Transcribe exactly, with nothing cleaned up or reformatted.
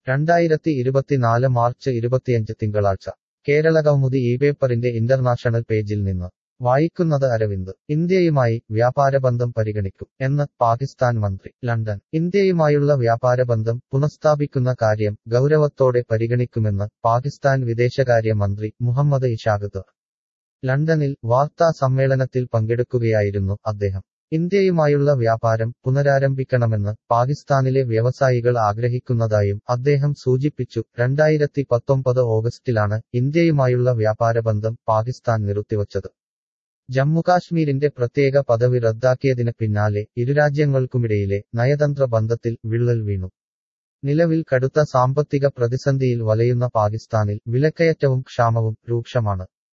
രണ്ടായിരത്തി ഇരുപത്തിനാല് മാർച്ച് ഇരുപത്തിയഞ്ച് തിങ്കളാഴ്ച കേരളകൗമുദി ഈ പേപ്പറിന്റെ ഇന്റർനാഷണൽ പേജിൽ നിന്ന് വായിക്കുന്നത് അരവിന്ദ് ഇന്ത്യയുമായി വ്യാപാരബന്ധം പരിഗണിക്കും എന്ന് പാകിസ്ഥാൻ മന്ത്രി ലണ്ടൻ ഇന്ത്യയുമായുള്ള വ്യാപാരബന്ധം പുനഃസ്ഥാപിക്കുന്ന കാര്യം ഗൗരവത്തോടെ പരിഗണിക്കുമെന്ന് പാകിസ്ഥാൻ വിദേശകാര്യ മന്ത്രി മുഹമ്മദ് ഇഷാഖ് ലണ്ടനിൽ വാർത്താ സമ്മേളനത്തിൽ പങ്കെടുക്കുകയായിരുന്നു അദ്ദേഹം ഇന്ത്യയുമായുള്ള വ്യാപാരം പുനരാരംഭിക്കണമെന്ന് പാകിസ്ഥാനിലെ വ്യവസായികൾ ആഗ്രഹിക്കുന്നതായും അദ്ദേഹം സൂചിപ്പിച്ചു രണ്ടായിരത്തി പത്തൊമ്പത് ഓഗസ്റ്റിലാണ് ഇന്ത്യയുമായുള്ള വ്യാപാരബന്ധം പാകിസ്ഥാൻ നിർത്തിവച്ചത് ജമ്മുകാശ്മീരിന്റെ പ്രത്യേക പദവി റദ്ദാക്കിയതിന് പിന്നാലെ ഇരുരാജ്യങ്ങൾക്കുമിടയിലെ നയതന്ത്ര ബന്ധത്തിൽ വിള്ളൽ വീണു നിലവിൽ കടുത്ത സാമ്പത്തിക പ്രതിസന്ധിയിൽ വലയുന്ന പാകിസ്ഥാനിൽ വിലക്കയറ്റവും ക്ഷാമവും രൂക്ഷമാണ്